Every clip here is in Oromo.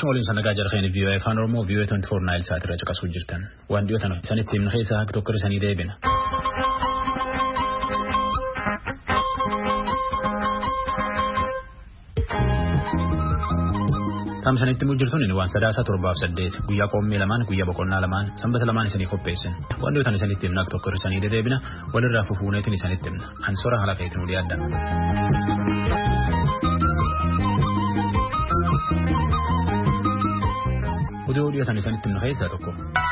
Galchuma waliin sanagaa jarxeen VOA Afaan Oromoo VOA 24 Nile Sat irra caqasuu jirtan. Waan dhiyootan sanitti himna keessaa akka tokko sanii deebina. Tamsanitti mujjirtuun inni waan sadaasa 7-8 guyyaa qoommee lamaan guyyaa boqonnaa lamaan sanbata lamaan isanii qopheessan. Waan dhiyootan isanitti himna akka tokko sanii deebina walirraa fufuuneetiin isanitti himna. Ansora haala feetiin ulii adda. Oduu dhiyootan isanitti himna keessaa tokko.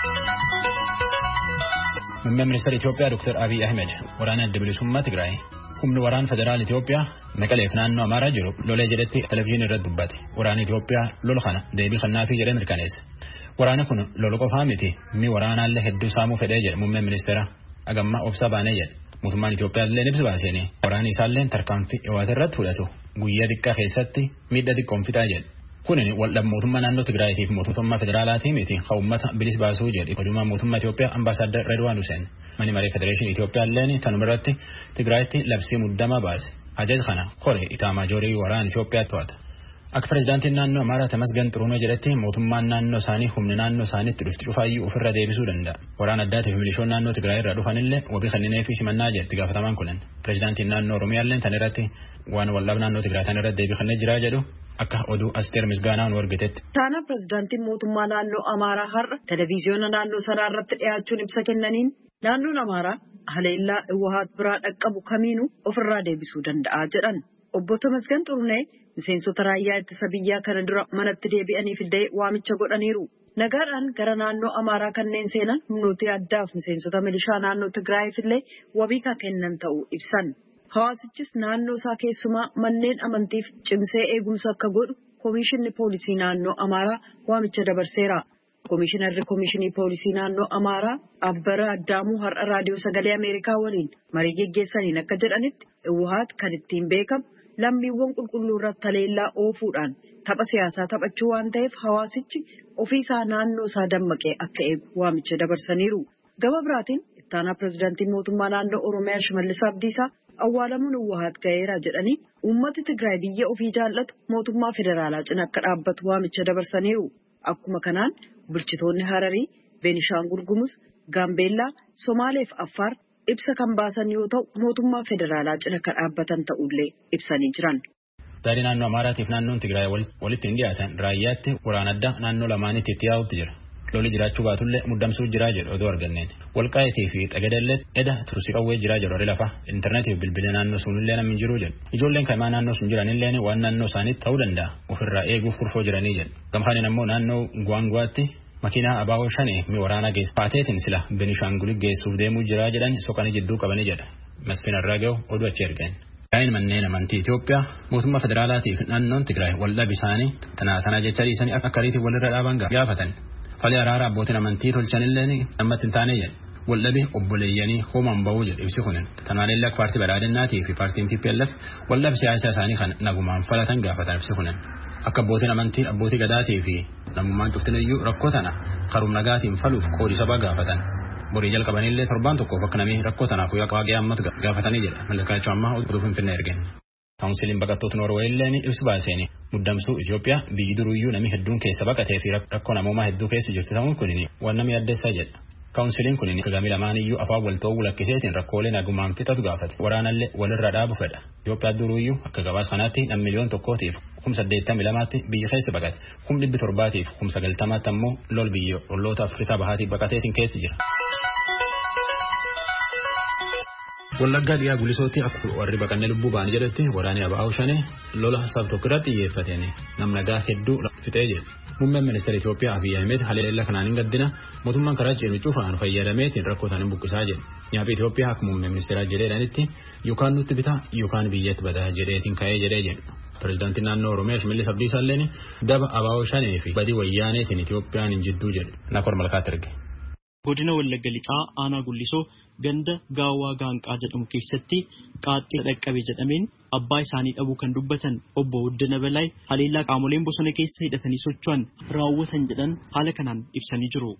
Muummeen ministeera Itoophiyaa Dr. Abiy Ahmed waraana adda bilisummaa Tigraay humni waraana federaal Itoophiyaa Maqaleef naannoo Amaaraa jiru lolee jedhetti televezyiinii irratti dubbate. Waraana Itoophiyaa lola kana deebii kennaafi jedhee mirkaneesse. Waraana kun lola qofaa miti mi waraanaallee hedduu saamuu fedhee jedhe muummeen ministeera agammaa obsa baanee jedhe. Mootummaan Itoophiyaa illee ibsa baaseenii waraanni isaallee tarkaanfii dhiwaata irratti fudhatu guyyaa xiqqaa keessatti miidhaa xiqqoon fixaa jedhe. Kunin waldhabbii mootummaa naannoo Tigraayitii fi mootummaa federaalaatii miti kan uummata bilis baasuu jedhe odumaa mootummaa Itoophiyaa ambaasaadar Redwaan Hussein mani maree federeeshinii Itoophiyaa illeen tanuma irratti Tigraayitti labsii muddamaa baase. Ajaja kana kore Itaamaajorii waraana Itoophiyaa to'ata. Akka pirezidaantiin naannoo Amaaraa Tamasgan Xuruunoo jedhetti mootummaan naannoo isaanii humni naannoo isaaniitti dhufti cufaayyuu ofirra deebisuu danda'a. Waraana addaatiif milishoon naannoo Tigraay irraa dhufanillee wabii kenninee fi simannaa jedhetti gaafatamaan kunin. Pirezidaantiin naannoo Oromiyaallee tan irratti waan waldhabbii naannoo Tigraay tan irratti deebii kennee jira jedhu akka oduu Asteer Misgaanaan wargitetti. Taana pirezidaantiin mootummaa naannoo Amaaraa har'a televezyiyoona naannoo sanaa irratti dhiyaachuun ibsa kennaniin naannoon Amaaraa haleellaa Iwahaat biraa dhaqqabu kamiinuu ofirraa deebisuu danda'a jedhan. Obbo Tamasgan Xuruunee miseensota raayyaa ittisa biyyaa kana dura manatti deebi'anii fidee waamicha godhaniiru. Nagaadhaan gara naannoo Amaaraa kanneen seenan humnooti addaaf miseensota milishaa naannoo Tigraayiif illee wabii kan kennan ta'uu ibsan. Hawaasichis naannoo isaa keessumaa manneen amantiif cimsee eegumsa akka godhu Komishinni Poolisii naannoo Amaaraa waamicha dabarseera. Komishinarri Komishinii Poolisii naannoo Amaaraa Abbara Addaamuu har'a raadiyoo sagalee Ameerikaa waliin marii geggeessaniin akka jedhanitti Iwahaat kan ittiin beekamu lammiiwwan qulqulluu irratti haleellaa oofuudhaan tapha siyaasaa taphachuu waan ta'eef hawaasichi ofiisaa naannoo isaa dammaqee akka eegu waamicha dabarsaniiru. Gama biraatiin ittaanaa pirezidaantiin mootummaa naannoo Oromiyaa Shimallis Abdiisaa awwaalamuun Iwahaat ga'eera jedhanii uummati Tigraay biyya ofii jaallatu mootummaa federaalaa cina akka dhaabbatu waamicha dabarsaniiru. Akkuma kanaan bulchitoonni Hararii, Beenishaangul Gumuz, Gaambeellaa, Somaalee fi Affaar ibsa kan baasan yoo ta'u mootummaa federaalaa cina akka dhaabbatan ta'ullee ibsanii jiran. Daandii naannoo Amaaraatiif naannoon Tigraay walitti hin dhiyaatan raayyaatti waraana addaa naannoo lamaanitti itti yaa'utti jira. Lolli jiraachuu baatullee muddamsuu jiraa jedhu oduu arganneen. Walqaayitii fi Xagadallee eda tursii qawwee jiraa jedhu warri lafa intarneetii fi bilbila naannoo sunillee namni jiru jedhu. Ijoolleen kaimaa naannoo sun jiranillee waan naannoo isaaniitti ta'uu danda'a ofirraa eeguuf kurfoo jiranii jedhu. Gamfaanin ammoo naannoo Gwaangwaatti makiinaa abaaboo shanii mi waraana geessifaateetiin sila Beenishaangul geessuuf deemuu jiraa jedhan soqanii jidduu qabanii jedha. Masfiin Arraaga'u oduu achi ergeen. Yaa'in manneen amantii Itoophiyaa mootummaa federaalaatii fi naannoon Tigraay waldhabbii isaanii tanaa jecha dhiisanii akka ariitiin walirra dhaaban gaafatan. Fali araara abbootiin amantii tolchanillee namatti hin taane jedhe. Waldhabbii obboleeyyanii hoomaan ba'uu jedhe ibsi kunin. Tanaalee akka paartii badhaadhinnaatii fi paartiin TPLF waldhabbii siyaasaa isaanii kan nagumaan falatan gaafatan ibsi kunin. Akka abbootiin amantii abbootii gadaatii fi namummaan cuftiniyyuu rakkoo tana karum nagaatiin faluuf qoodi sabaa gaafatan. Borii jalqabanillee torbaan tokkoof akka namni rakkoo tanaaf waaqee ammatu gaafatanii jedha. Malakaachuu ammaa oduu Finfinnee ergeen. Kaawunsiliin baqattoota Noorweeyilleen ibsi baaseen muddamsuu Itoophiyaa biyyi duruyyuu namni hedduun keessa baqatee fi rakkoo namummaa hedduu keessa jirtu ta'uun kunin waan nama yaaddeessaa jedha. Kaawunsiliin kunin gamii lamaaniyyuu afaan wal ta'uu lakkiseetiin rakkoolee nagumaan fixatu gaafate. Waraanallee walirra dhaabu fedha. Itoophiyaa duruyyuu akka gabaas kanaatti nam miliyoon tokkootiif 82,000tti biyya keessa baqate. 700,000tiif 90,000tti ammoo lol biyya olloota Afrikaa bahaatiif baqateetiin keessa jira. Wallaggaa dhiyaa gulisootti akka warri baqannee lubbuu ba'an jedhetti waraanni Abaa'oo Shanee lola sab tokko irratti xiyyeeffateen nam nagaa hedduu fixee jedhe. Muummeen ministeera Itoophiyaa Abiy Ahmed haleellaa kanaan hin gaddina mootummaan karaa ceenu cufaan fayyadameetiin rakkoo isaanii buqqisaa jedhe. Nyaaphi Itoophiyaa akka muummeen ministeeraa jedheedhaanitti yookaan nutti bitaa yookaan biyyatti badaa jedheetiin ka'ee jedhee jedhu. Pirezidaantiin naannoo Oromiyaa Shimallis Abdiisaa illeen daba Abaa'oo Shanee fi badii wayyaaneetiin Itoophiyaan hin jidduu jedhe. Nakor Malkaatti erge. Godina Wallagga Lixaa Aanaa Gullisoo ganda Gaawwaa Gaanqaa jedhamu keessatti qaaxxii dhaqqabe jedhameen abbaa isaanii dhabuu kan dubbatan obbo Wuddina Balaay haleellaa qaamoleen bosona keessa hidhatanii socho'an raawwatan jedhan haala kanaan ibsanii jiru.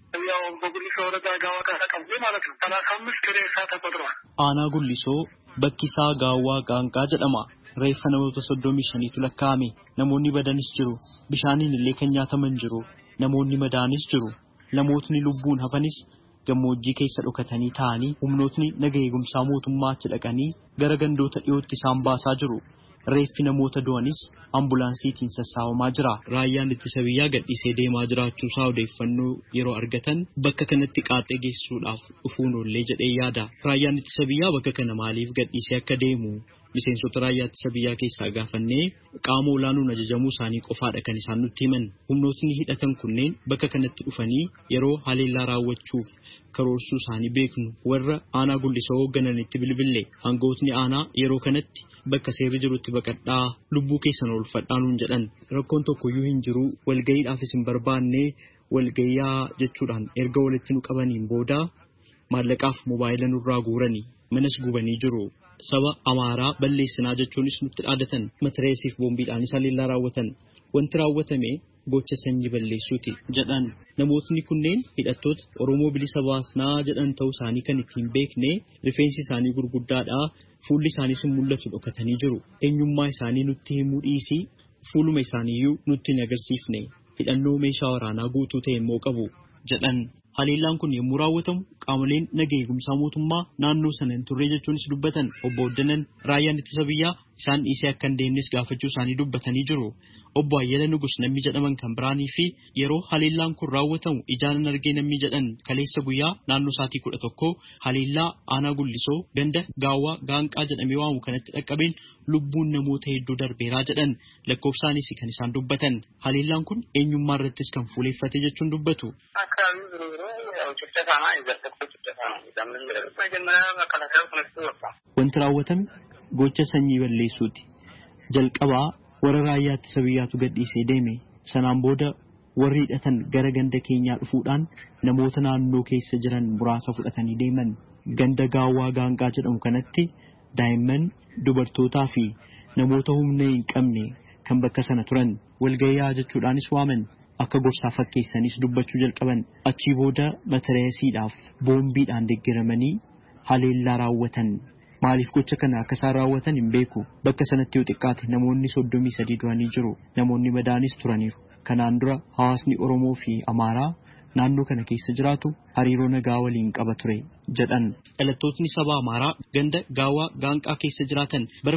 Aanaa Gullisoo bakki isaa Gaawwaa Gaanqaa jedhama. reeffa namoota 35tu lakkaa'ame. Namoonni badanis jiru. Bishaaniin illee kan nyaataman jiru. Namoonni madaanis jiru. Namootni lubbuun hafanis gammoojjii keessa dhokatanii taa'anii humnootni naga eegumsaa mootummaa achi dhaqanii gara gandoota dhiyootti isaan baasaa jiru. Reeffi namoota du'anis ambulaansiitiin sassaabamaa jira. Raayyaan ittisa biyyaa gadhiisee deemaa jiraachuusaa odeeffannoo yeroo argatan bakka kanatti qaaxxee geessuudhaaf dhufuun oollee jedhee yaada. Raayyaan ittisa biyyaa bakka kana maaliif gadhiisee akka deemu miseensota raayyaa ittisa biyyaa keessaa gaafannee qaama olaanuun ajajamuu isaanii qofaadha kan isaan nutti himan. Humnootni hidhatan kunneen bakka kanatti dhufanii yeroo haleellaa raawwachuuf karoorsuu isaanii beeknu warra aanaa Gullisoo hooggananitti bilbille. Aangootni aanaa yeroo kanatti bakka seerri jirutti baqadhaa lubbuu keessan oolfadhaa nuun jedhan. Rakkoon tokkoyyuu hin jiru walgayiidhaaf isin barbaannee walgayaa jechuudhaan erga walitti nu qabaniin booda maallaqaaf mobaayila nurraa guuranii manas gubanii jiru. Saba Amaaraa balleessinaa jechuunis nutti dhaadatan. Matireesiif boombiidhaanis haleellaa raawwatan. Wanti raawwatame gocha sanyii balleessuuti jedhan. Namootni kunneen hidhattoota Oromoo bilisa baasnaa jedhan ta'uu isaanii kan ittiin beekne rifeensi isaanii gurguddaadha. Fuulli isaaniis mul'atu dhokatanii jiru. Eenyummaa isaanii nutti himuu dhiisii fuuluma isaaniiyyuu nutti hin agarsiifne. Hidhannoo meeshaa waraanaa guutuu ta'e immoo qabu jedhan. Haleellaan kun yommuu raawwatamu qaamoleen naga eegumsaa mootummaa naannoo sana hin turre jechuunis dubbatan. Obbo Oddanan raayyaan ittisa biyyaa isaan dhiisee akka hin deemnes gaafachuu isaanii dubbatanii jiru. Obbo Ayyala Nugus namni jedhaman kan biraanii fi yeroo haleellaan kun raawwatamu ijaanan argee namni jedhan kaleessa guyyaa naannoo sa'aatii 11 haleellaa aanaa Gullisoo ganda gaawwaa gaanqaa jedhamee waamu kanatti dhaqqabeen lubbuun namoota hedduu darbeeraa jedhan. Lakkoofsaanis kan isaan dubbatan. Haleellaan kun eenyummaa irrattis kan fuuleeffate jechuun dubbatu. Wanti raawwatame gocha sanyii balleessuuti. Jalqabaa warra raayyaa ittisa biyyaatu gadhiisee deeme. Sanaan booda warri hidhatan gara ganda keenyaa dhufuudhaan namoota naannoo keessa jiran muraasa fudhatanii deeman. Ganda gaawwaa gaanqaa jedhamu kanatti daa'imman, dubartootaa fi namoota humna hin qabne kan bakka sana turan walgayyaa jechuudhaanis waaman. Akka gorsaa fakkeessanis dubbachuu jalqaban. Achii booda matireesiidhaaf boombiidhaan deeggaramanii haleellaa raawwatan. Maaliif gocha kana akka isaan raawwatan hin beeku. Bakka sanatti yoo xiqqaate namoonni 33 du'anii jiru. Namoonni madaanis turaniiru. Kanaan dura hawaasni Oromoo fi Amaaraa naannoo kana keessa jiraatu hariiroo nagaa waliin qaba ture jedhan. Dhalattootni saba Amaaraa ganda gaawwaa gaanqaa keessa jiraatan bara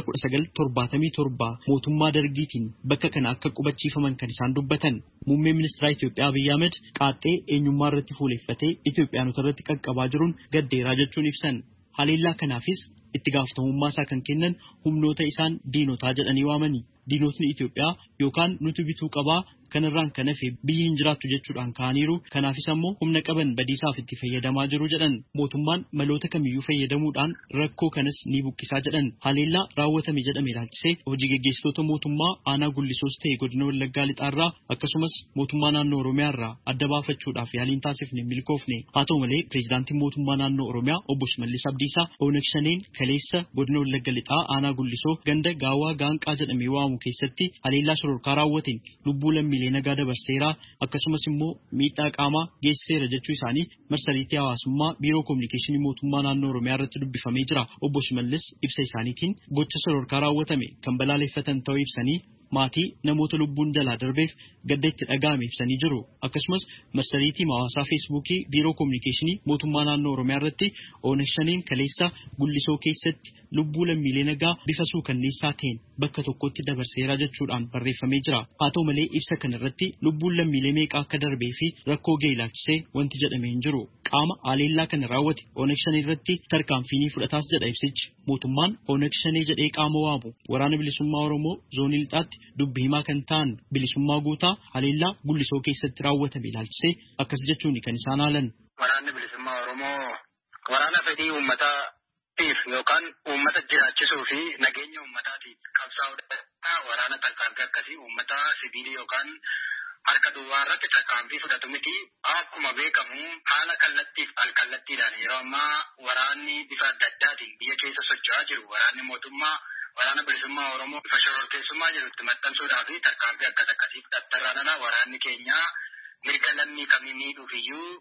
1977 mootummaa dargiitiin bakka kana akka qubachiifaman kan isaan dubbatan. Muummeen ministeera Itoophiyaa Abiyyi Ahmed qaaxxee eenyummaa irratti fuuleeffatee Itoophiyaanota irratti qaqqabaa jiruun gaddeeraa jechuun ibsan. Haleellaa kanaafis itti gaafatamummaa isaa kan kennan humnoota isaan diinotaa jedhanii waamani. Diinotni Itoophiyaa yookaan nuti bituu qabaa kanarraan kan hafe biyyi hin jiraattu jechuudhaan kaaniiru. Kanaafis ammoo humna qaban badiisaaf itti fayyadamaa jiru jedhan. Mootummaan maloota kamiyyuu fayyadamuudhaan rakkoo kanas ni buqqisaa jedhan. Haleellaa raawwatame jedhame ilaalchisee hojii gaggeessitoota mootummaa aanaa Gullisoos ta'e godina Wallaggaa Lixaarraa akkasumas mootummaa naannoo Oromiyaarraa adda baafachuudhaaf yaaliin taasifne milkoofne. Haa ta'u malee pireezidaantiin mootummaa naannoo Oromiyaa obbo Shimallis Abdiisaa Oonag Shaneen kaleessa godina Wallagga Lixaa aanaa Gullisoo ganda gaawwaa gaanqaa jedhamee waamu keessatti haleellaa shororkaa raawwateen lubbuu lammiilee nagaa dabarseera akkasumas immoo miidhaa qaamaa geessiseera jechuu isaanii marsariitii hawaasummaa biiroo koominikeeshinii mootummaa naannoo Oromiyaa irratti dubbifamee jira. Obbo Shimallis ibsa isaaniitiin gocha shororkaa raawwatame kan balaaleffatan ta'uu ibsanii maatii namoota lubbuun jalaa darbeef gadda itti dhaga'ame ibsanii jiru. Akkasumas marsariitii hawaasaa feesbuukii biiroo koominikeeshinii mootummaa naannoo Oromiyaa irratti Oonag Shaneen kaleessa Gullisoo keessatti lubbuu lammiilee nagaa bifa suukanneessaa ta'een bakka tokkotti dabarseera jechuudhaan barreeffamee jira. Haa ta'u malee ibsa kanarratti lubbuun lammiilee meeqa akka darbee fi rakkoo ga'e ilaalchisee wanti jedhamee hin jiru. Qaama haleellaa kana raawwate Oonag Shanee irratti tarkaanfii fudhataas jedha ibsichi. Mootummaan Oonag Shanee jedhee qaama waamu waraana bilisummaa Oromoo zoonii lixaatti dubbi himaa kan ta'an bilisummaa guutaa haleellaa Gullisoo keessatti raawwatame ilaalchisee akkas jechuun kan isaan haalan. Waraanni bilisummaa Oromoo waraana fedhii uummataatiif yookaan uummata jiraachisuu fi nageenya uummataatiif qabsaa'udha. Waraana tarkaanfii akkasii uummata sibiilii yookaan harka duwwaa irratti tarkaanfii fudhatu miti. Akkuma beekamu haala kallattiif alkallattiidhaan yeroo ammaa waraanni bifa adda addaatiin biyya keessa socho'aa jiru. Waraanni mootummaa waraana bilisummaa Oromoo bifa shororkeessummaa jirutti maxxansuudhaa fi tarkaanfii akkasii fudhatarraanana waraanni keenya mirga lammii kamii miidhuufiyyuu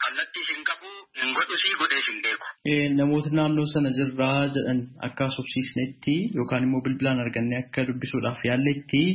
kallattii hin qabu hin godhu sii godhees hin beeku. Namoota naannoo sana jirraa jedhan akka sobsiisnetti yookaan immoo bilbilaan arganne akka dubbisuudhaaf yaalletti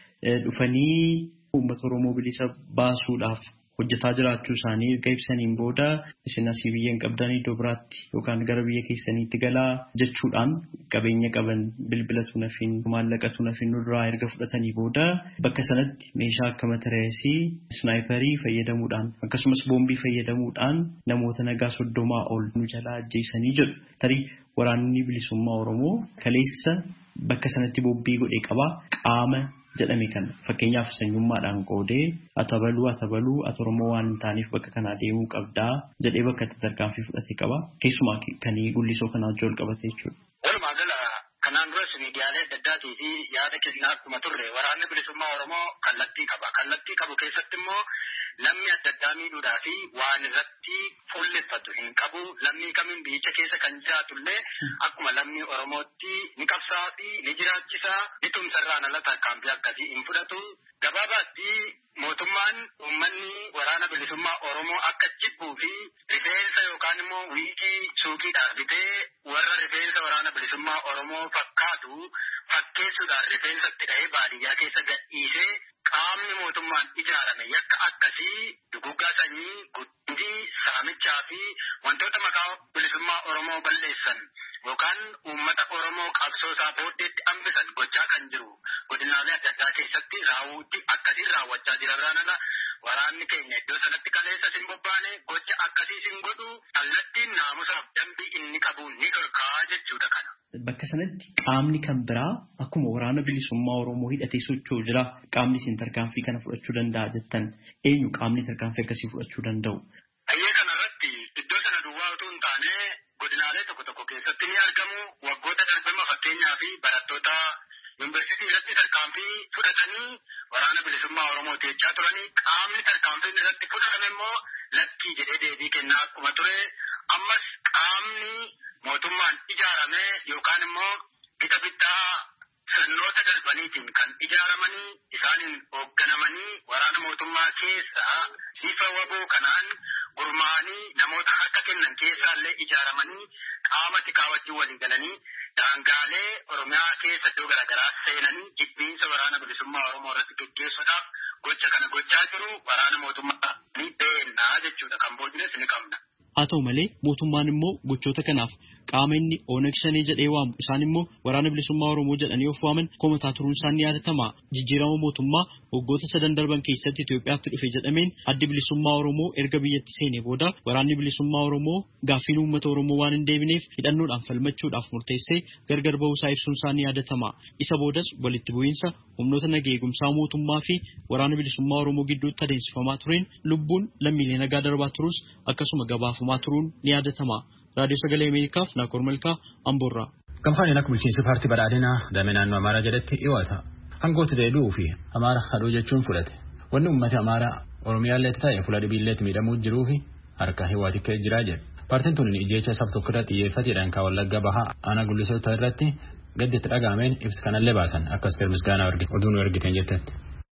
dhufanii uummata Oromoo bilisa baasuudhaaf hojjetaa jiraachuu isaanii erga ibsaniin booda isin asii biyya hin qabdan iddoo biraatti yookaan gara biyya keessaniitti galaa jechuudhaan qabeenya qaban bilbilatu nafin maallaqatu nafin nurraa erga fudhatanii booda bakka sanatti meeshaa akka matareesii snaayiparii fayyadamuudhaan akkasumas boombii fayyadamuudhaan namoota nagaa 30 ol nu jalaa ajjeesanii jedhu. Tarii waraanni bilisummaa Oromoo kaleessa bakka sanatti boombii godhee qabaa qaama jedhame kan fakkeenyaaf sanyummaadhaan qoodee atabaluu Oromoo waan taaniif bakka kanaa deemuu qabdaa jedhee bakka itti tarkaanfii fudhatee qaba. Keessumaa kan Gullisoo kanaa wajjin wal qabate jechuudha. Walumaa gala kanaan duras miidiyaalee adda addaatii fi yaada kennaa akkuma turre waraanni bilisummaa Oromoo kallattii qaba. Kallattii qabu keessatti immoo namni adda addaa miidhuudhaa fi waan irratti fuulleffatu hin qabu. Lammii kamiin biyyicha keessa kan jiraatullee akkuma lammii Oromootti ni qabsaa fi ni jiraachisaa ni tumsarraan ala tarkaanfii akkasii hin fudhatu. Gabaabaatti mootummaan uummanni waraana bilisummaa Oromoo akka jibbuu fi rifeensa yookaan immoo wiigii suuqiidhaan bitee warra rifeensa waraana bilisummaa Oromoo fakkaatu fakkeessuudhaan rifeensatti dhahee baadiyyaa keessa gadhiisee qaamni mootummaan ijaarame yakka akkasii duguggaa sanyii guddii saamichaa fi wantoota maqaa bilisummaa Oromoo balleessan yookaan uummata Oromoo qabsoosaa booddeetti hambisan gochaa kan jiru godinaalee adda addaa keessatti raawwii akkasiin raawwachaa jiran ala waraanni keenya iddoo sanatti kaleessa sin bobbaane gocha akkasii sin godhu kallattiin naamusaaf dambii inni qabu ni gorkaa jechuudha kana. Bakka sanatti qaamni kan biraa akkuma waraana bilisummaa Oromoo hidhatee socho'u jira. Qaamni isin tarkaanfii kana fudhachuu danda'a jettan eenyu qaamni tarkaanfii akkasii fudhachuu danda'u? Ayyee kanarratti iddoo sana duwwaa utuu hin taane godinaalee tokko keessatti ni argamu. Waggoota darbama fakkeenyaa fi barattoota yuunivarsiitii irratti tarkaanfii fudhatanii waraana bilisummaa Oromoo jechaa turanii qaamni tarkaanfiin irratti fudhatame immoo lakkii jedhee deebii kennaa akkuma ture. Ammas qaamni mootummaan ijaarame yookaan immoo gita bittaa sirnoota darbaniitiin kan ijaaramanii isaaniin hoogganamanii waraana mootummaa keessaa bifa waboo kanaan gurmaa'anii namoota harka kennan keessaallee ijaaramanii qaama tikaa wajjin walii galanii daangaalee Oromiyaa keessa iddoo garaagaraa seenanii jibbiinsa waraana bilisummaa Oromoo irratti gaggeessuudhaaf gocha kana gochaa jiru waraana mootummaa ni beennaa jechuudha. Kan boodines ni qabna. Haa ta'u malee mootummaan immoo gochoota kanaaf qaama inni Oneg Shanee jedhee waamu isaan immoo waraana bilisummaa Oromoo jedhanii of waaman komataa turuun isaan ni yaadatama. Jijjiirama mootummaa waggoota 7 darban keessatti Itoophiyaatti dhufe jedhameen addi bilisummaa Oromoo erga biyyatti seenee booda waraanni bilisummaa Oromoo gaaffiin uummata Oromoo waan hin deebineef hidhannoodhaan falmachuudhaaf murteessee gargar ba'uusaa ibsuun isaa ni yaadatama. Isa boodas walitti bu'iinsa humnoota nagaa eegumsaa mootummaa fi waraana bilisummaa Oromoo gidduutti adeemsifamaa tureen lubbuun lammiilee nagaa darbaa turus akkasuma gabaafamaa turuun ni yaadatama. Radio Sagalee Ameerikaaf Naakoor Malkaa Amboorraa. Gamfaan akka bulchiinsi paartii badhaadhinaa damee naannoo Amaaraa jedhatti dhiyoota. Hangooti deebi'uu fi Amaara haduu jechuun fudhate. Wanni uummata Amaaraa Oromiyaalleetti ta'e fuula dhibiilleetti miidhamuu jiruu fi harka hiwaatii ka'ee jiraa jedhu. Paartiin tun ijjeecha sab tokkorratti xiyyeeffateedhaan kan Wallagga Bahaa Aanaa Gullisoo irratti gadditti dhagaameen ibsa kanallee baasan akkas misgaanaa oduu nu ergiteen jettetti.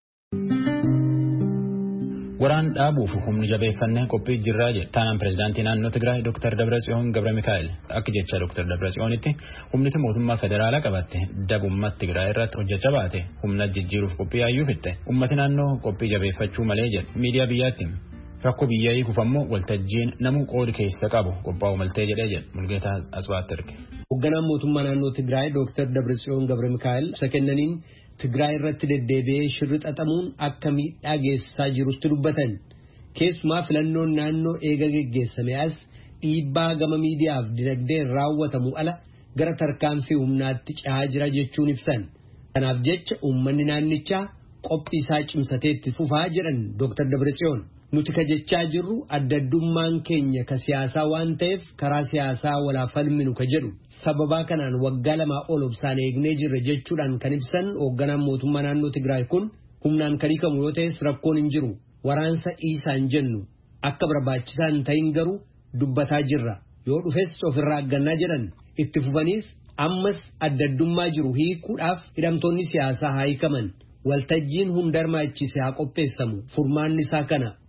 Waraan dhaabuuf humni jabeeffannee qophii jirraa jedhe taanaan pirezidaantii naannoo Tigraay Dr. Dabratsiyoon Gabramikaa'el akka jecha Dr. Dabratsiyoonitti humniti mootummaa federaalaa qabatte dabummaa Tigraay irratti hojjechaa baate humna jijjiiruuf qophii hayyuu fitte ummati naannoo qophii jabeeffachuu malee jedhe miidiyaa biyyaatti rakkoo biyyaa hiikuuf ammoo waltajjiin namuu qoodi keessa qabu qophaa'u maltee jedhee jedhe Mulgeetaa Asbaatti erge. Hoogganaan mootummaa naannoo Tigraay Dr. Dabratsiyoon Gabramikaa'el isa kennaniin Tigraay irratti deddeebi'ee shirri xaxamuun akka miidhaa geessisaa jirutti dubbatan. Keessumaa filannoon naannoo eega geggeessame as dhiibbaa gama miidiyaaf dinagdeen raawwatamu ala gara tarkaanfii humnaatti cehaa jira jechuun ibsan. Kanaaf jecha uummanni naannichaa qophii isaa cimsatee itti fufaa jedhan Dr. Dabratsiyoon. Nuti kajechaa jirru addaddummaan keenya ka siyaasaa waan ta'eef karaa siyaasaa walaa falminu ka jedhu sababaa kanaan waggaa 2 ol obsaan eegnee jirra jechuudhaan kan ibsan hoogganaan mootummaa naannoo Tigraay kun humnaan kan hiikamu yoo ta'es rakkoon hin jiru waraansa dhiisaan jennu akka barbaachisaa hin ta'in garuu dubbataa jirra yoo dhufes ofirraa aggannaa jedhan itti fufaniis ammas addaddummaa jiru hiikuudhaaf hidhamtoonni siyaasaa haa hiikaman. Waltajjiin hunda hirmaachise haa qopheessamu furmaanni isaa kana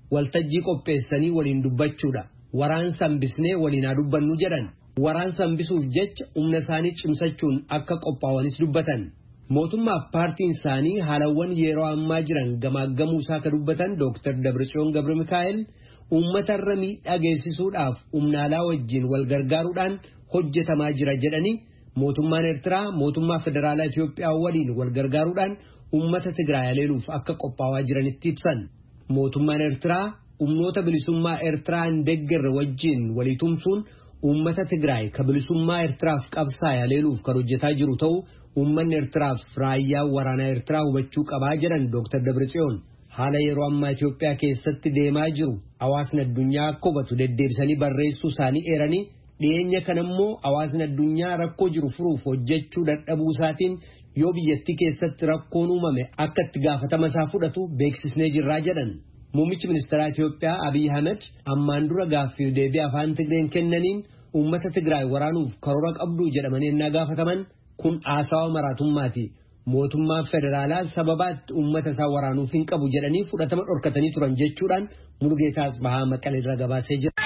waltajjii qopheessanii waliin dubbachuudha. Waraansa hambisnee waliin haa dubbannu jedhan. Waraansa hambisuuf jecha humna isaanii cimsachuun akka qophaa'anis dubbatan. Mootummaaf paartiin isaanii haalawwan yeroo ammaa jiran gamaaggamuu isaa akka dubbatan Dr. Dabratsiyoon Gabre Mikaa'el uummatarra miidhaa geessisuudhaaf humna alaa wajjin wal gargaaruudhaan hojjetamaa jira jedhanii mootummaan Eertiraa mootummaa federaalaa Itoophiyaa waliin wal gargaaruudhaan uummata Tigraay haleeluuf akka qophaa'aa jiranitti ibsan. Mootummaan Eertiraa humnoota bilisummaa Eertiraa hin deeggarre wajjin walii tumsuun uummata Tigraay ka bilisummaa Eertiraaf qabsaa'e haleeluuf kan hojjetaa jiru ta'uu uummanni Eertiraaf raayyaa waraanaa Eertiraa hubachuu qabaa jedhan Dr. Dabratsiyoon. Haala yeroo ammaa Itoophiyaa keessatti deemaa jiru hawaasni addunyaa akka hubatu deddeebisanii barreessuu isaanii eeranii dhiyeenya kanammoo hawaasni addunyaa rakkoo jiru furuuf hojjechuu dadhabuu isaatiin yoo biyyattii keessatti rakkoon uumame akka itti gaafatama isaa fudhatu beeksisnee jirraa jedhan. Muummichi ministeeraa Itoophiyaa Abiy Ahmed ammaan dura gaaffii deebii afaan Tigreen kennaniin uummata Tigraay waraanuuf karoora qabdu jedhamanii ennaa gaafataman kun haasawa maraatummaati. Mootummaan federaalaa sababaatti uummata isaa waraanuuf hin qabu jedhanii fudhatama dhorkatanii turan jechuudhaan Mulugeetaa Asbahaa Maqalee irraa gabaasee jira.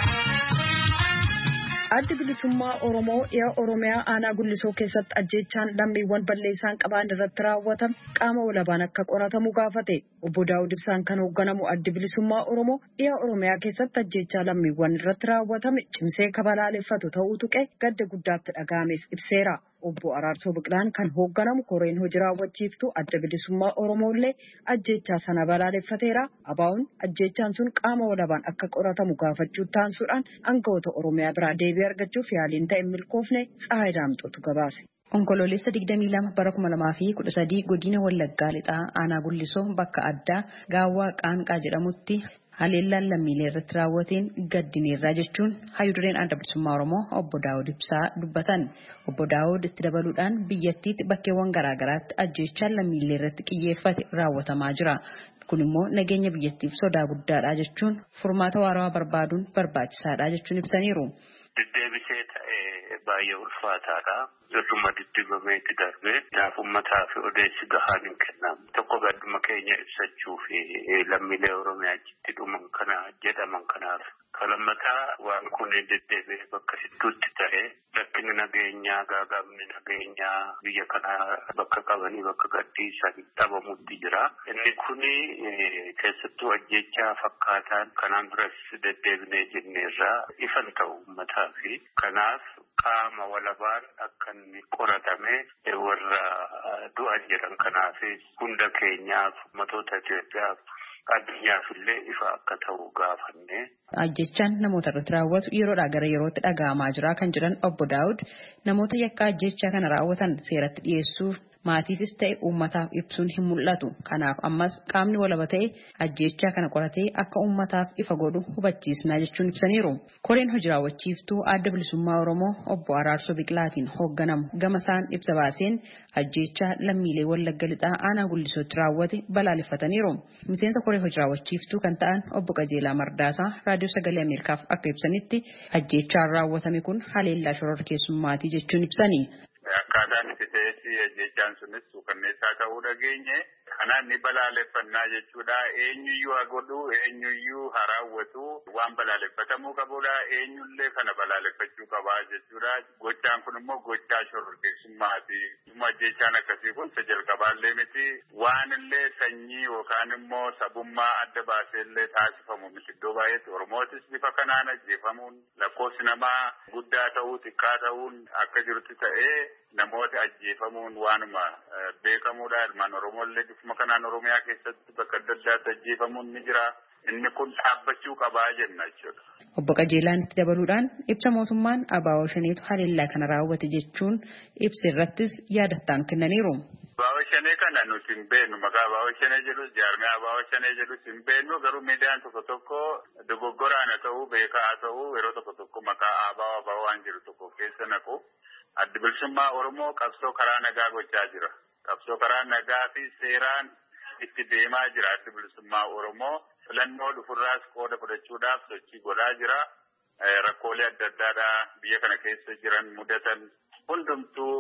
Addi bilisummaa Oromoo dhiyaa Oromiyaa aanaa Gullisoo keessatti ajjeechaan lammiiwwan balleessaan qaban irratti raawwatame qaama walabaan akka qoratamu gaafate. Obbo Daawud Ibsaan kan hoogganamu addi bilisummaa Oromoo dhiyaa Oromiyaa keessatti ajjeechaa lammiiwwan irratti raawwatame cimsee kabalaaleffatu ta'uu tuqe gadda guddaatti dhaga'ames ibseera. Obbo Araarsoo Biqilaan kan hoogganamu koreen hojii raawwachiiftuu adda bilisummaa Oromoollee ajjeechaa sana balaaleffateera. Abaa'uun ajjeechaan sun qaama walabaan akka qoratamu gaafachuu taansuudhaan aangawoota Oromiyaa biraa deebii argachuuf yaaliin ta'e milkoofne Tsahaay Daamxootu gabaase. Onkoloolessa 22 bara 2013 godina Wallaggaa lixaa aanaa Gullisoo bakka addaa Gaawwaa Qaanqaa jedhamutti haleellaan lammiilee irratti raawwateen gaddineerraa jechuun hayyudureen adda bilisummaa Oromoo obbo Daawud Ibsaa dubbatan. Obbo Daawud itti dabaluudhaan biyyattiitti bakkeewwan garaagaraatti ajjeechaan lammiilee irratti xiyyeeffate raawwatamaa jira. Kun immoo nageenya biyyattiif sodaa guddaadha jechuun furmaata waaraa barbaaduun barbaachisaadha jechuun ibsaniiru. Deddeebisee ta'ee baay'ee ulfaataadha. Irruma diddiibameetti darbee kanaaf uummataa fi odeessi gahaan hin kennamu. Tokko gadduma keenya ibsachuu fi lammiilee Oromiyaa achitti dhuman kana jedhaman kanaaf. Kalammataa waan kun deddeebi'ee bakka hedduutti ta'ee rakkinni nageenyaa gaagabni nageenyaa biyya kana bakka qabanii bakka gadhiisan dhabamutti jira. Inni kuni keessattuu ajjechaa fakkaataan kanaan duras deddeebinee jenneerraa ifan ta'u uummataa fi kanaaf qaama walabaan akka inni qoratame warra du'an jedhan kanaafis hunda keenyaaf ummatoota Itoophiyaaf addunyaaf illee ifa akka ta'u gaafanne. Ajjechaan namoota irratti raawwatu yeroodhaa gara yerootti dhaga'amaa jira kan jedhan obbo Daawud namoota yakka ajjechaa kana raawwatan seeratti dhiyeessuuf maatiifis ta'e uummataaf ibsuun hin mul'atu. Kanaaf ammas qaamni walaba ta'e ajjechaa kana qoratee akka uummataaf ifa godhu hubachiisnaa jechuun ibsaniiru. Koreen hojii raawwachiiftuu adda bilisummaa Oromoo obbo Araarsoo Biqilaatiin hoogganamu gama isaan ibsa baaseen ajjechaa lammiilee Wallagga lixaa aanaa Gullisootti raawwate balaaleffataniiru. Miseensa koree hojii raawwachiiftuu kan ta'an obbo Qajeelaa Mardaasaa raadiyoo sagalee Ameerikaaf akka ibsanitti ajjechaan raawwatame kun haleellaa shororkeessummaatii jechuun ibsani. Akkaataan itti ta'etti ajjechaan sunis suukanneessaa ta'uu dhageenye kanaan ni balaaleffannaa jechuudha. Eenyuyyuu haa godhu, eenyuyyuu haa raawwatu waan balaaleffatamuu qabudha. Eenyullee kana balaaleffachuu qabaa jechuudha. Gochaan kun immoo gochaa shororkeessummaati. Ajjechaan akkasii kun isa jalqabaallee miti. Waan illee sanyii yookaan immoo sabummaa adda baaseellee taasifamu miti. Iddoo baay'eetti Oromootis bifa kanaan ajjeefamuun lakkoofsi namaa guddaa ta'uu xiqqaa ta'uun akka jirutti ta'ee namoota ajjeefamuun waanuma beekamuudha. Ilmaan Oromooillee bifuma kanaan Oromiyaa keessatti bakka adda addaatti ajjeefamuun ni jira. Inni kun dhaabbachuu qabaa jenna jechuudha. Obbo Qajeelaan itti dabaluudhaan ibsa mootummaan ABO shaneetu haleellaa kana raawwate jechuun ibsa irrattis yaadattaan kennaniiru. ABO shanee kana nuti hin beeknu maqaa ABO shanee jedhus jaarmee ABO shanee jedhus hin beeknu garuu miidiyaan tokko tokko dogoggoraan haa ta'uu beekaa haa ta'uu yeroo tokko tokko maqaa ABO waan jiru tokko keessa naqu. Addi bilisummaa Oromoo qabsoo karaa nagaa gochaa jira. Qabsoo karaa nagaa fi seeraan itti deemaa jira. Addi bilisummaa Oromoo filannoo dhufurraas qooda fudhachuudhaaf sochii godhaa jira. Rakkoolee adda addaadhaa biyya kana keessa jiran mudatan hundumtuu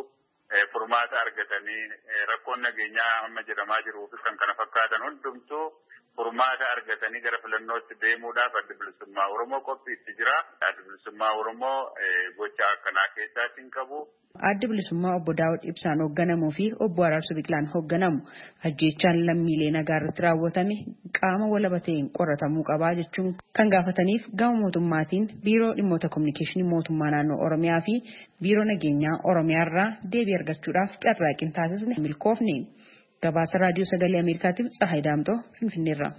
furmaata argatanii rakkoon nageenyaa amma jedhamaa jiruuf kan kana fakkaatan hundumtuu furmaata argatanii gara filannootti deemuudhaaf adda bilisummaa Oromoo qophiitti jira. Adda bilisummaa Oromoo gocha akkanaa keessaatiin qabu. Adda bilisummaa obbo Daawud Ibsaan hoogganamuu fi obbo Araarsoo Biqilaan hoogganamu ajjeechaan lammiilee nagaa irratti raawwatame qaama walaba ta'een qoratamuu qabaa jechuun kan gaafataniif gama mootummaatiin biiroo dhimmoota kominikeeshinii mootummaa naannoo Oromiyaa fi biiroo nageenyaa Oromiyaa irraa deebii argachuudhaaf carraaqqiin taasisne milkoofne. Gabaasa raadiyoo sagalee Ameerikaatiif Tsahaay Daamtoo Finfinneerraa.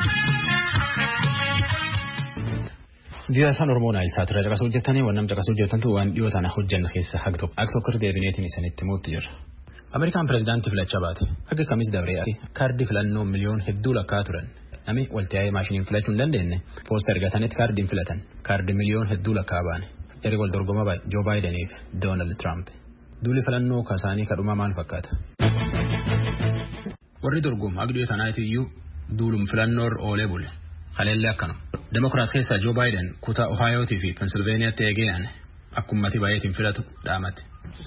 Biyya afaan Oromoo Naayilsaatiirra caqasuu hojjettanii waan nam caqasuu hojjettantu waan dhiyoo tana hojjanna keessa haga tokko deebineetiin isinitti himuutti jira. Ameerikaan pirezidaantii filachaa baate haga kamis dabree kaardii filannoo miliyoon hedduu lakkaa turan. Namni waltaa'ee maashiniin filachuu hin dandeenye poosta ergatanitti kaardiin filatan kaardii miliyoon hedduu lakkaa baane. Jarri wal dorgomaa Joo Baayideniif Doonaald Tiraamp. Duuli filannoo kasaanii kadhumaa maal fakkaata? Warri dorgomu haga dhiyoo tanaatti iyyuu duulum filannoo oolee bule. Haleellee akkanuma. Demokiraat keessaa Joo Baayiden kutaa Ohaayootii fi Pensilveeniyaatti eegeeyaan akkumatti baay'eetiin filatu dhaamate.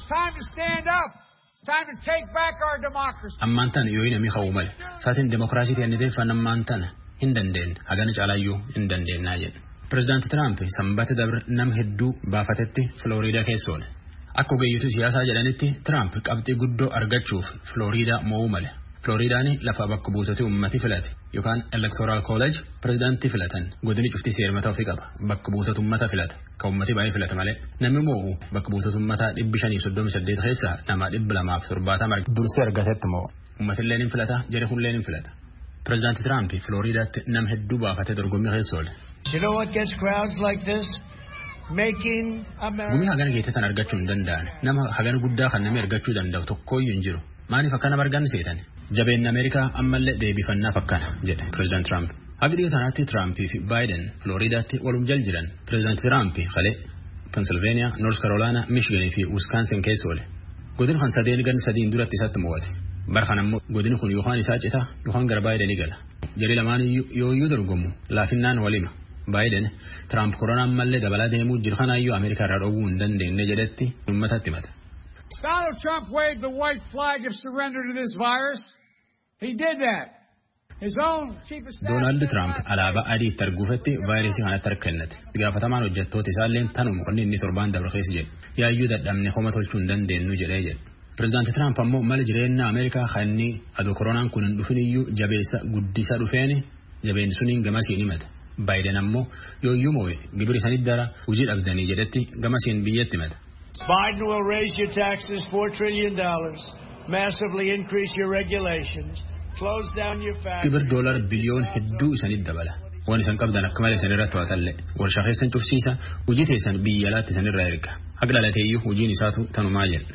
Ammaan tana yoo namni hawwu male saatiin demokiraasii ta'anii ammaan tana hin dandeenye hagana caalaayyuu hin dandeennaa jedhe. Pireezidaanti Tiraamp sanbata dabre nama hedduu baafatetti Filooriidaa keessa oole. Akka ogeeyyituu siyaasaa jedhanitti Tiraamp qabxii guddoo argachuuf Filooriidaa mo'uu male. Filooriidaan lafa bakka buutota uummatii filate yookaan electoral college pireezidaantii filatan godini cuftii seermataa ofii qaba bakka buutota uummataa filata kan uummatii baay'ee filata malee namni mo'u bakka buutota uummataa 538 keessaa nama 270 dursee argatetti mo'u uummatillee ni filata jedhe hullee ni filata. Pireezidaanti Tiraamp Filooriidaatti nama hedduu baafatee dorgommii keessa oole. Gumii hagana geettetan argachuu hin danda'an nama hagana guddaa kan namni argachuu danda'u tokkooyyuu hin jiru. Maaliif akkana bargaan seetan? Jabeen Ameerikaa ammallee deebifannaaf akkana jedhe Pireezidaanti Tiraamp. Haga dhiyoo sanaatti Tiraampii fi Baayiden Filooriidaatti walum jal jiran. Pireezidaanti Tiraamp kalee Pensilveeniyaa, Noors Karoolaanaa, Miishiganii fi Wiskaansin keessa oole. Godina kan sadeen ganni sadiin duratti isatti mo'ate. Barkan ammoo godini kun yookaan isaa citaa yookaan gara Baayidenii gala. Jarri lamaan yooyyuu dorgomu laafinnaan walima. Baayiden Tiraamp koronaan mallee dabalaa deemuu jirkanaayyuu Ameerikaa irraa dhowwuu hin dandeenye jedhetti uummatatti himata. Donald Trump waved the white flag of surrender to this virus. He did that. His own chief of staff. Donald Trump alaabaa adii itti arguufatti vaayirasii kanatti harka kennate. Gaafatamaan hojjettoota isaallee tanuma qonni inni torbaan dabre keessa jedhe. Yaayyuu dadhabne homa tolchuu hin dandeenyu jedhee jedhe. Pireezidaanti Tiraamp ammoo mala jireenya Ameerikaa kanni adoo koronaan kun hin dhufin iyyuu jabeessa guddisa dhufeeni jabeen suniin gamasiin himata. Baayiden ammoo yooyyuu moo'e gibira isaanii dara hojii dhabdanii jedhetti gamasiin biyyatti himata. Biden will raise your taxes $4 trillion, massively increase your regulations, close down your factories. Gibir $1 biliyoon hedduu isaanii dabala. Waan isan qabdan akka malee isan irratti to'atallee. Warshaa keessan cufsiisa hojii teessan biyya alaatti isan irraa erga. Haga dhalateeyyuu hojiin isaatu tanumaa jedha.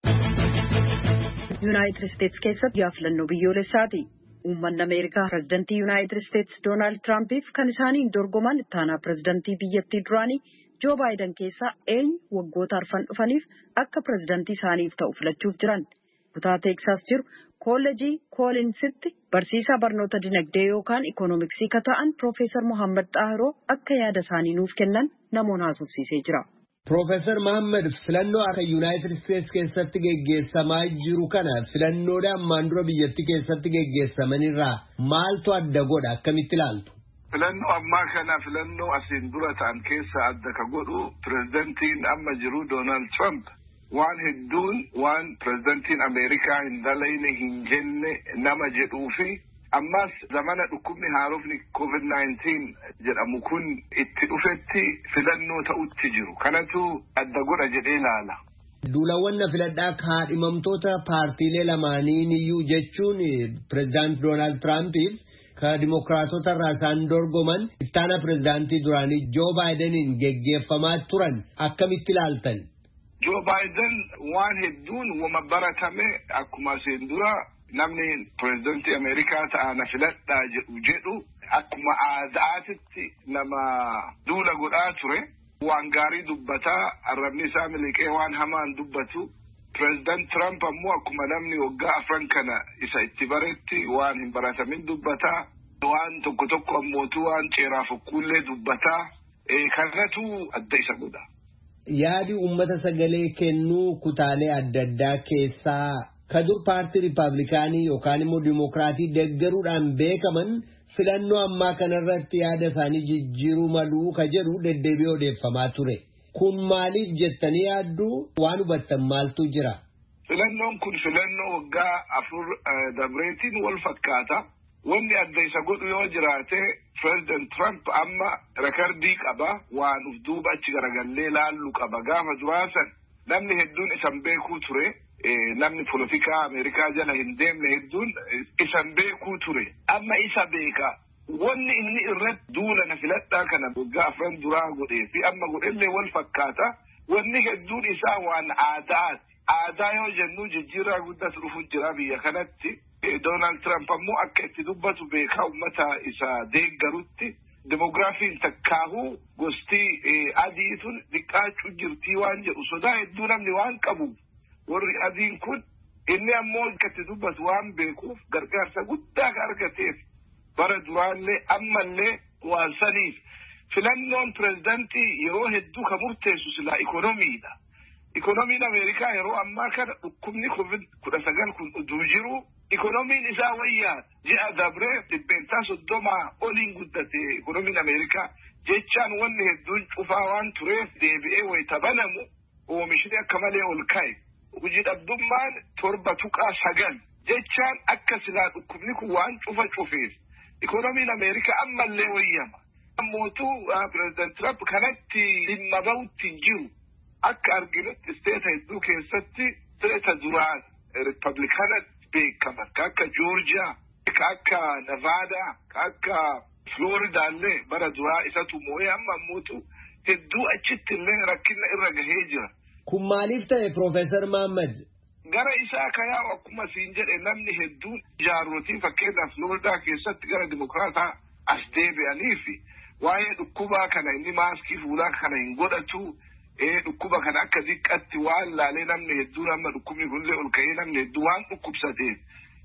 Yuunaayitid Isteetsi keessatti filannoo biyyoolessaati. Uummanni Ameerikaa pireezidantii Yuunaayitid Isteetsi Doonaald Tiraampiif kan isaaniin dorgoman ittaanaa pireezidantii biyyattii duraanii Joo Baayiden keessaa eenyu waggoota arfan dhufaniif akka pireezidantii isaaniif ta'u filachuuf jiran. Kutaa Teeksaas jiru koolleejii Koolinsitti barsiisaa barnoota dinagdee yookaan ikoonomiksii ka ta'an Piroofeesar Mohaammed Xaahiroo akka yaada isaanii nuuf kennan namoonni haasofsiisee jira. Piroofeesar Mohaammed filannoo akka Yuunaayitid Isteetsi keessatti geggeessamaa jiru kana filannoodhaan ammaan dura biyyattii keessatti geggeessamanirraa maaltu adda godha akkamitti ilaaltu? Filannoo ammaa kana filannoo asiin dura ta'an keessa adda ka godhu pireezidantiin amma jiru Doonaald Tiraamp waan hedduun waan pireezidantiin Ameerikaa hin dalayne hin jenne nama jedhuu fi ammas zamana dhukkubni haarofni COVID-19 jedhamu kun itti dhufetti filannoo ta'utti jiru. Kanatu adda godha jedhee ilaala. Duulawwan na filadhaa kaadhimamtoota paartiilee lamaaniin iyyuu jechuun pireezidaanti Doonaald Tiraampiif ka dimokiraatota irraa isaan dorgoman ittaana pireezidaantii duraanii Joo Baayideniin geggeeffamaa turan akkamitti ilaaltan? Joo Baayiden waan hedduun wama baratame akkuma asiin dura namni pireezidantii Ameerikaa ta'ana filadhaa jedhu akkuma aadaatitti nama duula godhaa ture. Waan gaarii dubbataa arrabni isaa miliqee waan hamaan dubbatu. Pireezidaanti Tiraamp ammoo akkuma namni waggaa afran kana isa itti baretti waan hin baratamin dubbataa. Waan tokko tokko ammootu waan ceeraa fokkuullee dubbataa. Kanatu adda isa godha. yaadi uummata sagalee kennuu kutaalee adda addaa keessaa kadur paartii riippaabilikaanii yookaan immoo dimokiraatii deeggaruudhaan beekaman filannoo ammaa kanarratti yaada isaanii jijjiiruu maluu ka jedhu deddeebi'ee odeeffamaa ture. Kun maaliif jettanii yaaddu waan hubattan maaltu jira? Filannoon kun filannoo waggaa 4 dabreetiin wal fakkaata. Wanni adda isa godhu yoo jiraate President Trump amma rekordii qaba waan uf duuba achi garagallee laallu qaba. Gaafa duraasan namni hedduun isan beekuu ture. Namni politika Ameerikaa jala hin deemne hedduun isan beekuu ture. Amma isa beeka. Wanni inni irratti duula na filadhaa kana waggaa 4 duraa godhee fi amma godhellee wal fakkaata. Wanni hedduun isaa waan aadaati. Aadaa yoo jennu jijjiirraa guddatu dhufu jira biyya kanatti. Donald Trump ammoo akka itti dubbatu beekaa ummata isa deeggarutti. Demograafiin takkaahu gosti adiitun xiqqaachuu jirtii waan jedhu sodaa hedduu namni waan qabu. Warri adiin kun inni ammoo akka itti dubbatu waan beekuuf gargaarsa guddaa argateef bara duraallee ammallee waan saniif filannoon pirezidantii yeroo hedduu ka murteessu silaa ikonomiidha. Ikonomiin Ameerikaa yeroo ammaa kana dhukkubni COVID-19 kun utuu jiru ikonomiin isaa wayyaa ji'a dabree 30 oliin guddate ikonomiin Ameerikaa jechaan wanni hedduun cufaa waan tureef deebi'ee wayita banamu oomishni akka malee ol ka'e. Hojii dhabdummaan 7.9 jechaan akka silaa dhukkubni kun waan cufeef ikonomiin Ameerikaa ammallee wayyama. Ammootuu President Trump kanatti dhimma bahutti hin jiru. Akka arginutti isteeta hedduu keessatti isteeta duraan Riippablikaanatti beekaman akka Joorjiyaa, akka Nevaadaa, akka Flooridaallee bara duraa isatu moo'ee amma ammootu hedduu achitti illee rakkina irra gahee jira. Kun maaliif ta'e Profeesar Mahammad? Gara isaa kayaa akkuma siin jedhe namni hedduun jaarrotiin fakkeenyaaf Flooridaa keessatti gara dimokiraataa as deebi'anii fi waa'ee dhukkubaa kana inni maaskii fuulaa kana hin godhatu. Dhukkuba kana akka ziqqatti waan laalee namni hedduun amma dhukkubni kunillee ol ka'ee namni hedduu waan dhukkubsateef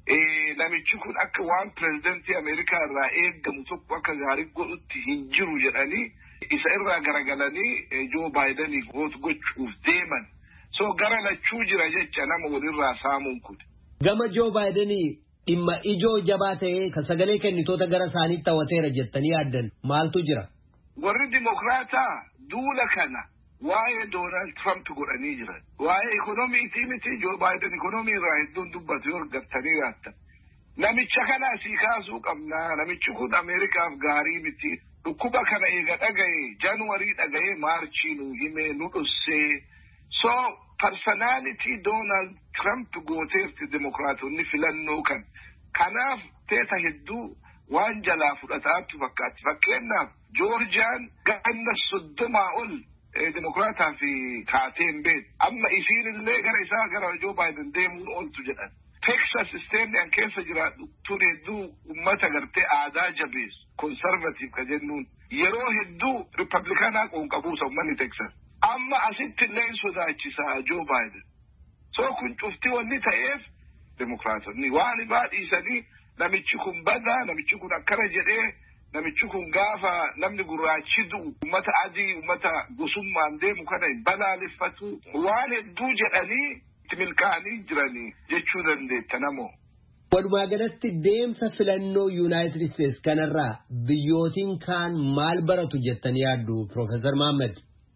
namichi kun akka waan pirezidantii Ameerikaa irraa eeggamu tokko akka gaarii godhutti hin jiru jedhanii isa irraa garagalanii Joo Baayidanii gochuuf deeman. So gara lachuu jira jecha nama walirraa saamuun kun. Gama Joo Baayidanii dhimma ijoo jabaa ta'ee kan sagalee kennitoota gara isaaniitti hawwateera jettanii yaaddan maaltu jira? Warri dimokiraataa duula kana waa'ee Donald Trump godhanii jiran. Waa'ee ikonomiitii miti Joo Baayiden ikonomii irraa hedduun dubbatu yoo argattanii yaattan. Namicha kana sii kaasuu qabna. Namichi kun Ameerikaaf gaarii miti. Dhukkuba kana eega dhagaye Januwarii dhagaye Maarchii nu himee nu dhossee. So personality Donald Trump gooteefti dimokiraatonni filannoo kan. Kanaaf teeta hedduu waan jalaa fudhataattu fakkaatti. Fakkeenyaaf Joorjiyaan ganna 30 ol dimokiraataa fi kaateen beet amma isiin illee gara isaa gara Joo Baayiden deemuun ooltu jedhan. Texas isteendiyaan keessa jiraatu tun hedduu ummata gartee aadaa jabeessu konservatiif ka jennuun yeroo hedduu riippablikaanaa qoonqabuusa ummanni Texas. Amma asitti illee sodaachisaa Joo Baayiden. So kun cufti wanni ta'eef dimokiraatonni waan baadhiisanii namichi kun badaa namichi kun akkana jedhee namichi kun gaafa namni gurraachi du'u ummata adii ummata gosummaan deemu kana hin balaaleffatu waan hedduu jedhanii itti milkaa'anii jiranii jechuu dandeetta namoo. Walumaa galatti deemsa filannoo Yuunaayitid Isteetsi kanarraa biyyootiin kaan maal baratu jettanii yaaddu Profeesar Mahammad?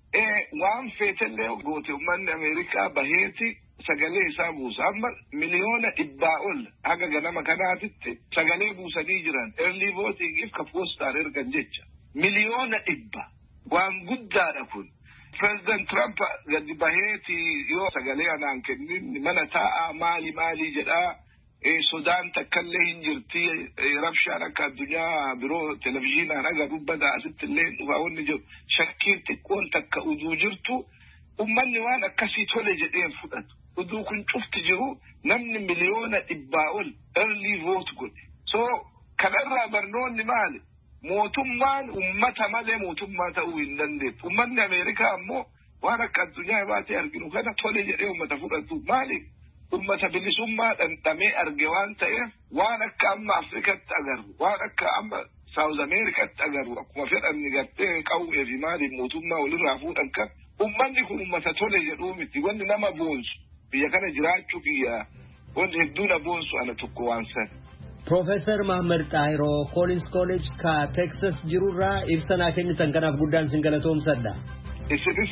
Waan feetellee goote ummanni Ameerikaa baheeti sagalee isaa buusa. Amma miliyoona 100 ol haga ganama kanaatitti sagalee buusanii jiran. Early voting ka poostaan ergan jecha. Miliyoona 100 waan guddaadha kun. President Trump gadi baheeti yoo sagalee anaan kennin mana taa'aa maali jedhaa. Sodaan takkallee hin jirti rabshaan akka addunyaa biroo televizyiinaan aga dubbata asitti illee dhufaa wanni jiru shakkiin xiqqoon takka uduu jirtu ummanni waan akkasii tole jedheen fudhatu. Uduu kun cufti jiru namni miliyoona 100 ol early vote godhe. So kanarraa barnoonni maali? Mootummaan ummata malee mootummaa ta'uu hin dandeettu. Ummanni Ameerikaa ammoo waan akka addunyaa baatee arginu kana tole jedhee ummata fudhatu maali? Ummata bilisummaa dhandhamee arge waan ta'eef waan akka amma Afrikatti agarru waan akka amma South Amerikatti agarru akkuma fedhanni gartee qawwee fi maaliin mootummaa walirraa fuudhan kan ummanni kun ummata tole jedhuu miti wanni nama boonsu biyya kana jiraachuu kiyya wanti hedduu na boonsu ana tokko waan san. Profeesar Mahammad Xaahiroo Collins College ka Texas jirurraa ibsa naa kennitan kanaaf guddaan sin galatoomsadha. Isinis